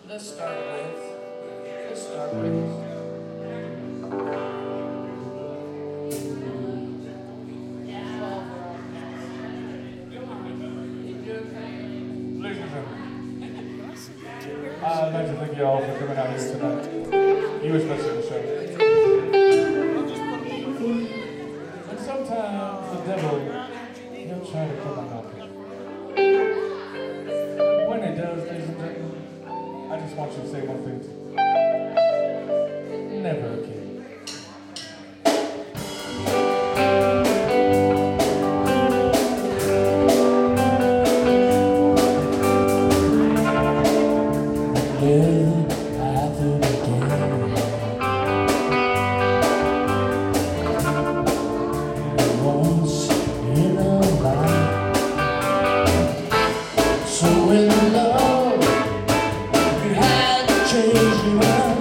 Let's start with. Ladies and gentlemen, I'd like to thank you all for coming out here tonight. You especially, the show. And sometimes the devil, he'll try to come on knocking. When it does, ladies and gentlemen, I just want you to say one thing. Never again. So in love, you had to change your mind.